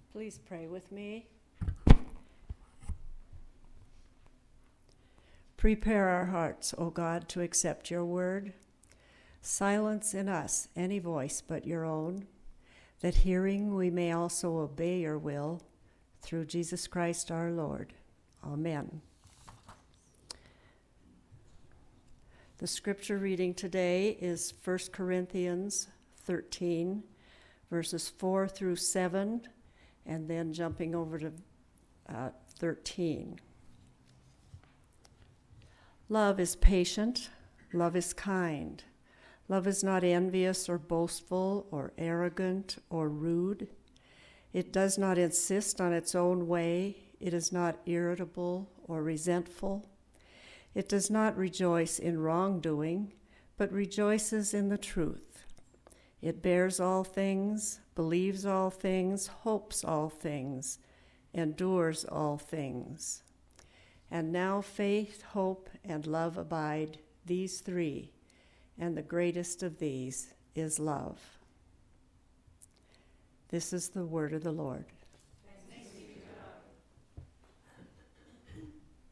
Please pray with me. Prepare our hearts, O God, to accept your word. Silence in us any voice but your own, that hearing we may also obey your will, through Jesus Christ our Lord. Amen. The scripture reading today is 1 Corinthians 13, verses 4 through 7, and then jumping over to 13. Love is patient. Love is kind. Love is not envious or boastful or arrogant or rude. It does not insist on its own way. It is not irritable or resentful. It does not rejoice in wrongdoing, but rejoices in the truth. It bears all things, believes all things, hopes all things, endures all things. And now faith, hope, and love abide, these three, and the greatest of these is love. This is the word of the Lord. Thanks be to God.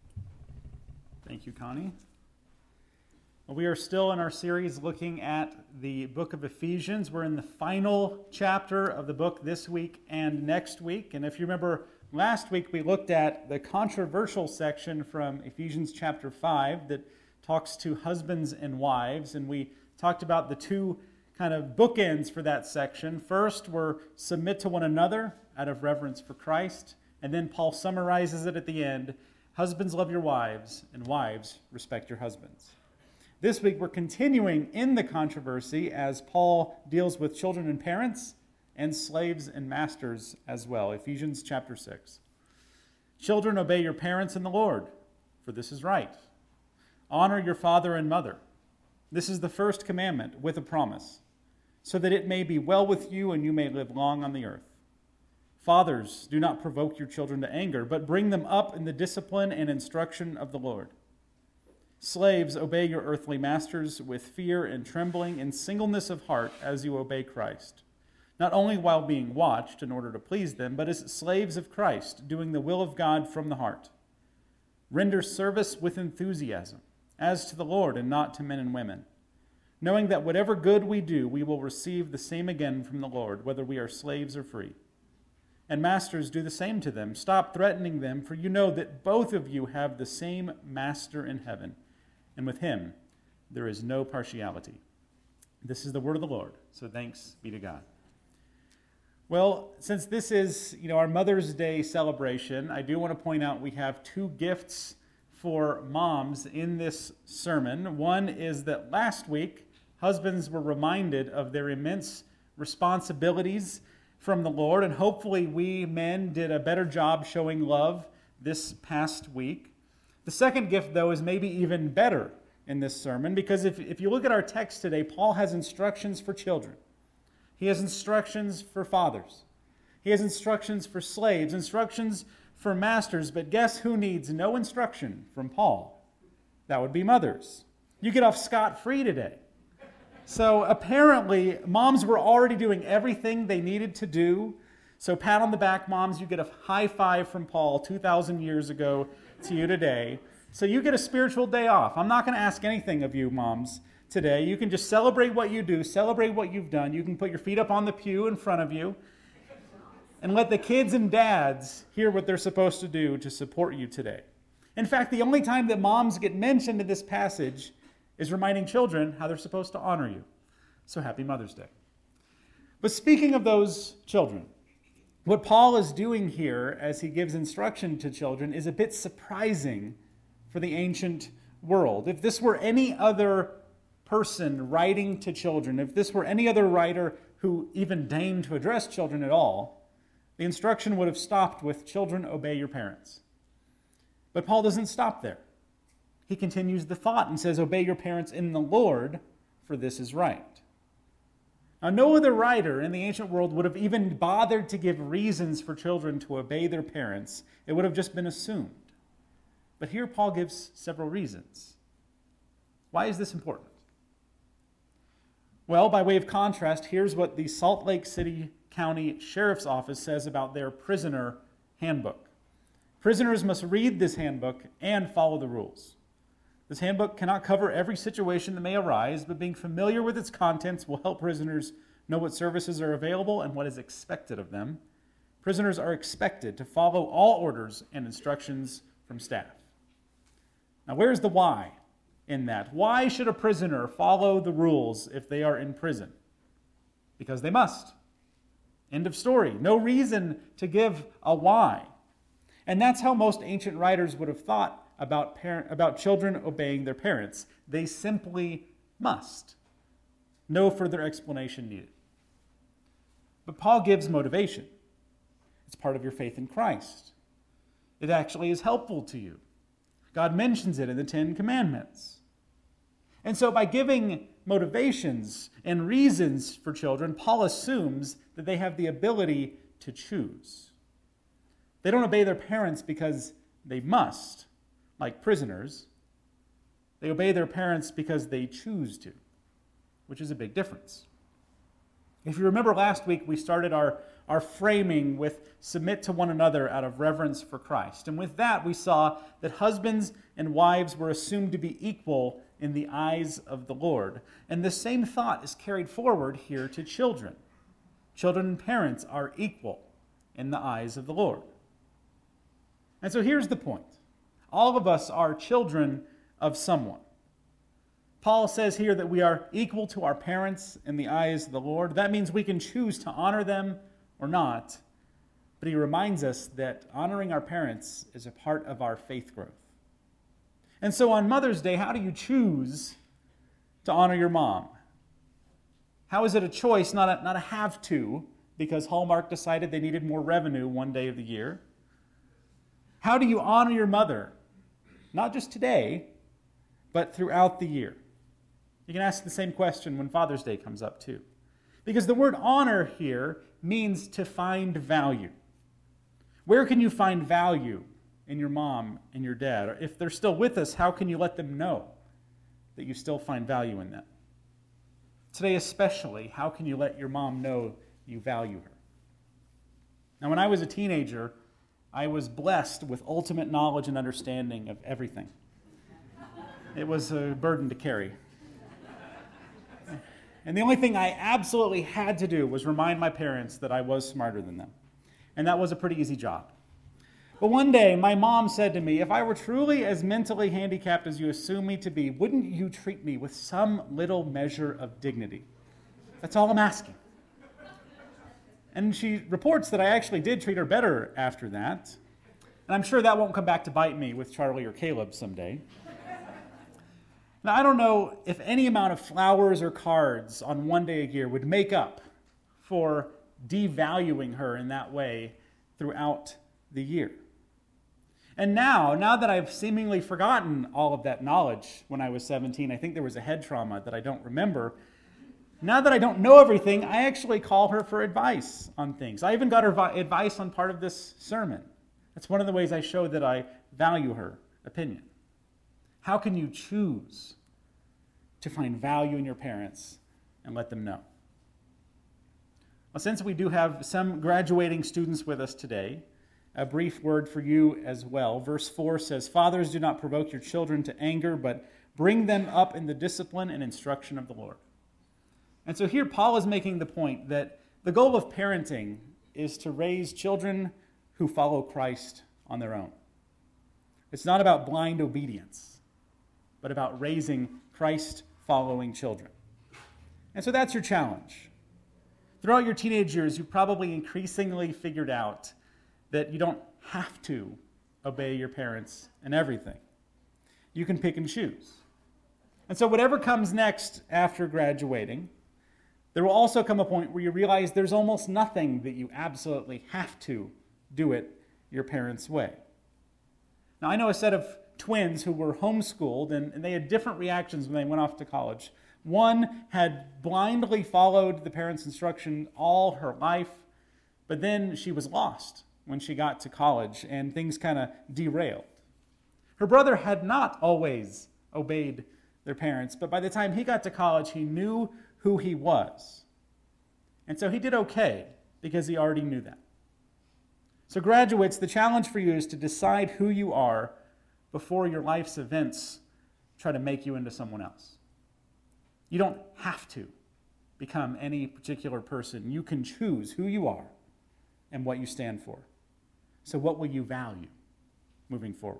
Thank you, Connie. Well, we are still in our series looking at the book of Ephesians. We're in the final chapter of the book this week and next week. And if you remember, last week we looked at the controversial section from Ephesians chapter 5 that talks to husbands and wives. And we talked about the two kind of bookends for that section. First, we're submit to one another out of reverence for Christ. And then Paul summarizes it at the end. Husbands, love your wives, and wives, respect your husbands. This week, we're continuing in the controversy as Paul deals with children and parents and slaves and masters as well. Ephesians chapter 6. Children, obey your parents in the Lord, for this is right. Honor your father and mother. This is the first commandment with a promise, so that it may be well with you and you may live long on the earth. Fathers, do not provoke your children to anger, but bring them up in the discipline and instruction of the Lord. Slaves, obey your earthly masters with fear and trembling in singleness of heart as you obey Christ, not only while being watched in order to please them, but as slaves of Christ, doing the will of God from the heart. Render service with enthusiasm, as to the Lord and not to men and women, knowing that whatever good we do, we will receive the same again from the Lord, whether we are slaves or free. And masters, do the same to them. Stop threatening them, for you know that both of you have the same master in heaven, and with him there is no partiality. This is the word of the Lord, so thanks be to God. Well, since this is, our Mother's Day celebration, I do want to point out we have two gifts for moms in this sermon. One is that last week, husbands were reminded of their immense responsibilities from the Lord, and hopefully we men did a better job showing love this past week. The second gift, though, is maybe even better in this sermon, because if you look at our text today, Paul has instructions for children. He has instructions for fathers. He has instructions for slaves, instructions for masters, but guess who needs no instruction from Paul? That would be mothers. You get off scot-free today. So apparently, moms were already doing everything they needed to do. So pat on the back, moms. You get a high five from Paul 2,000 years ago to you today. So you get a spiritual day off. I'm not going to ask anything of you, moms, today. You can just celebrate what you do, celebrate what you've done. You can put your feet up on the pew in front of you and let the kids and dads hear what they're supposed to do to support you today. In fact, the only time that moms get mentioned in this passage is reminding children how they're supposed to honor you. So happy Mother's Day. But speaking of those children, what Paul is doing here as he gives instruction to children is a bit surprising for the ancient world. If this were any other person writing to children, if this were any other writer who even deigned to address children at all, the instruction would have stopped with, children, obey your parents. But Paul doesn't stop there. He continues the thought and says, obey your parents in the Lord, for this is right. Now, no other writer in the ancient world would have even bothered to give reasons for children to obey their parents. It would have just been assumed. But here Paul gives several reasons. Why is this important? Well, by way of contrast, here's what the Salt Lake City County Sheriff's Office says about their prisoner handbook. Prisoners must read this handbook and follow the rules. This handbook cannot cover every situation that may arise, but being familiar with its contents will help prisoners know what services are available and what is expected of them. Prisoners are expected to follow all orders and instructions from staff. Now, where's the why in that? Why should a prisoner follow the rules if they are in prison? Because they must. End of story. No reason to give a why. And that's how most ancient writers would have thought about children obeying their parents. They simply must. No further explanation needed. But Paul gives motivation. It's part of your faith in Christ. It actually is helpful to you. God mentions it in the Ten Commandments. And so by giving motivations and reasons for children, Paul assumes that they have the ability to choose. They don't obey their parents because they must, like prisoners. They obey their parents because they choose to, which is a big difference. If you remember last week, we started our framing with submit to one another out of reverence for Christ. And with that, we saw that husbands and wives were assumed to be equal in the eyes of the Lord. And the same thought is carried forward here to children. Children and parents are equal in the eyes of the Lord. And so here's the point. All of us are children of someone. Paul says here that we are equal to our parents in the eyes of the Lord. That means we can choose to honor them or not. But he reminds us that honoring our parents is a part of our faith growth. And so on Mother's Day, how do you choose to honor your mom? How is it a choice, not a have to, because Hallmark decided they needed more revenue one day of the year? How do you honor your mother? Not just today, but throughout the year. You can ask the same question when Father's Day comes up too. Because the word honor here means to find value. Where can you find value in your mom and your dad? Or if they're still with us, how can you let them know that you still find value in them? Today especially, how can you let your mom know you value her? Now, when I was a teenager, I was blessed with ultimate knowledge and understanding of everything. It was a burden to carry. And the only thing I absolutely had to do was remind my parents that I was smarter than them. And that was a pretty easy job. But one day, my mom said to me, if I were truly as mentally handicapped as you assume me to be, wouldn't you treat me with some little measure of dignity? That's all I'm asking. And she reports that I actually did treat her better after that. And I'm sure that won't come back to bite me with Charlie or Caleb someday. Now, I don't know if any amount of flowers or cards on one day a year would make up for devaluing her in that way throughout the year. And now that I've seemingly forgotten all of that knowledge when I was 17, I think there was a head trauma that I don't remember. Now that I don't know everything, I actually call her for advice on things. I even got her advice on part of this sermon. That's one of the ways I show that I value her opinion. How can you choose to find value in your parents and let them know? Well, since we do have some graduating students with us today, a brief word for you as well. Verse 4 says, "Fathers, do not provoke your children to anger, but bring them up in the discipline and instruction of the Lord." And so here Paul is making the point that the goal of parenting is to raise children who follow Christ on their own. It's not about blind obedience, but about raising Christ-following children. And so that's your challenge. Throughout your teenage years, you've probably increasingly figured out that you don't have to obey your parents in everything. You can pick and choose. And so whatever comes next after graduating, there will also come a point where you realize there's almost nothing that you absolutely have to do it your parents' way. Now, I know a set of twins who were homeschooled, and they had different reactions when they went off to college. One had blindly followed the parents' instruction all her life, but then she was lost when she got to college, and things kind of derailed. Her brother had not always obeyed their parents, but by the time he got to college, he knew who he was. And so he did okay because he already knew that. So graduates, the challenge for you is to decide who you are before your life's events try to make you into someone else. You don't have to become any particular person. You can choose who you are and what you stand for. So what will you value moving forward?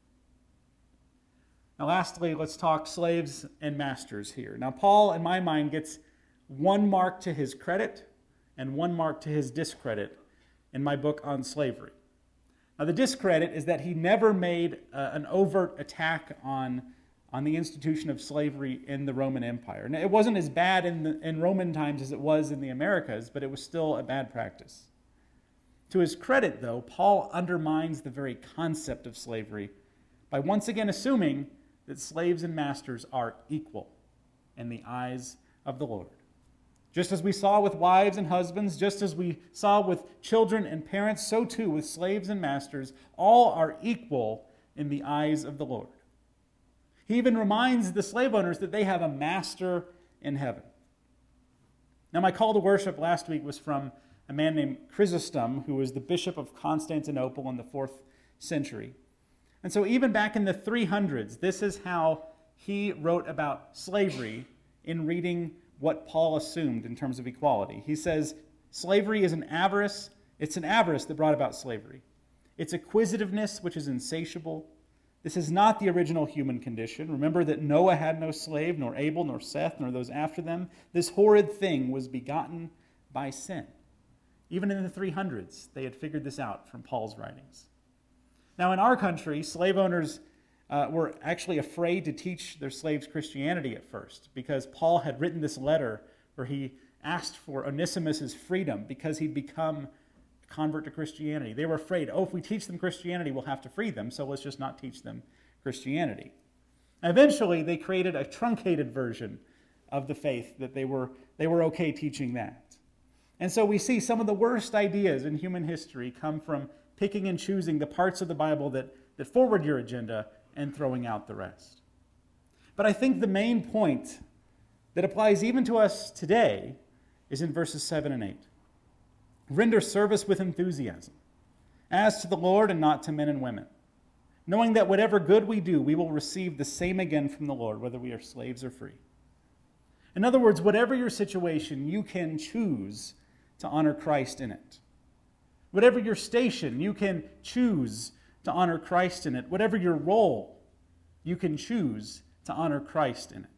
Now lastly, let's talk slaves and masters here. Now Paul, in my mind, gets one mark to his credit and one mark to his discredit in my book on slavery. Now the discredit is that he never made an overt attack on the institution of slavery in the Roman Empire. Now, it wasn't as bad in Roman times as it was in the Americas, but it was still a bad practice. To his credit, though, Paul undermines the very concept of slavery by once again assuming that slaves and masters are equal in the eyes of the Lord. Just as we saw with wives and husbands, just as we saw with children and parents, so too with slaves and masters, all are equal in the eyes of the Lord. He even reminds the slave owners that they have a master in heaven. Now, my call to worship last week was from a man named Chrysostom, who was the bishop of Constantinople in the 4th century. And so even back in the 300s, this is how he wrote about slavery in reading what Paul assumed in terms of equality. He says, slavery is an avarice. It's an avarice that brought about slavery. It's acquisitiveness, which is insatiable. This is not the original human condition. Remember that Noah had no slave, nor Abel, nor Seth, nor those after them. This horrid thing was begotten by sin. Even in the 300s, they had figured this out from Paul's writings. Now, in our country, slave owners were actually afraid to teach their slaves Christianity at first because Paul had written this letter where he asked for Onesimus's freedom because he'd become a convert to Christianity. They were afraid, if we teach them Christianity, we'll have to free them, so let's just not teach them Christianity. Eventually, they created a truncated version of the faith that they were okay teaching that. And so we see some of the worst ideas in human history come from picking and choosing the parts of the Bible that forward your agenda and throwing out the rest. But I think the main point that applies even to us today is in verses 7 and 8. Render service with enthusiasm, as to the Lord and not to men and women, knowing that whatever good we do, we will receive the same again from the Lord, whether we are slaves or free. In other words, whatever your situation, you can choose to honor Christ in it. Whatever your station, you can choose to honor Christ in it. Whatever your role, you can choose to honor Christ in it.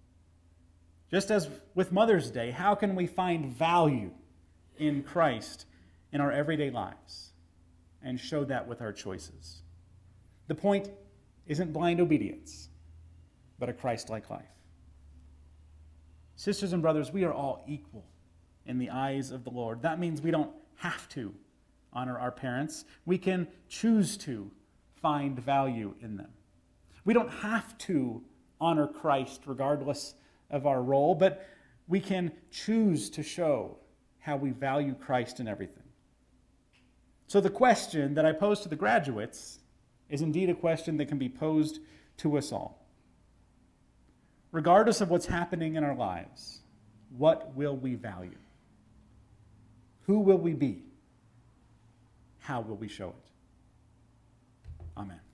Just as with Mother's Day, how can we find value in Christ in our everyday lives and show that with our choices? The point isn't blind obedience, but a Christ-like life. Sisters and brothers, we are all equal in the eyes of the Lord. That means we don't have to honor our parents. We can choose to find value in them. We don't have to honor Christ regardless of our role, but we can choose to show how we value Christ in everything. So the question that I pose to the graduates is indeed a question that can be posed to us all. Regardless of what's happening in our lives, what will we value? Who will we be? How will we show it? Amen.